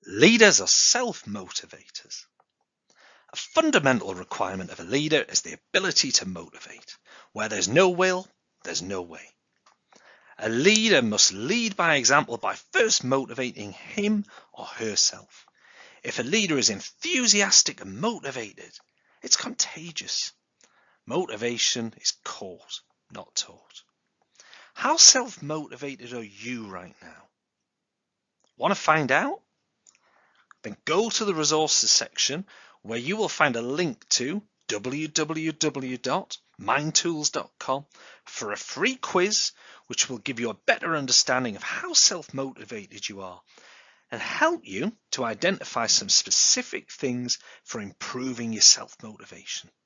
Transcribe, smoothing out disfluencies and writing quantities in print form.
Leaders are self-motivators. A fundamental requirement of a leader is the ability to motivate. Where there's no will, there's no way. A leader must lead by example by first motivating him or herself. If a leader is enthusiastic and motivated, it's contagious. Motivation is caught, not taught. How self-motivated are you right now? Want to find out? Then go to the resources section where you will find a link to www.mindtools.com for a free quiz which will give you a better understanding of how self-motivated you are and help you to identify some specific things for improving your self-motivation.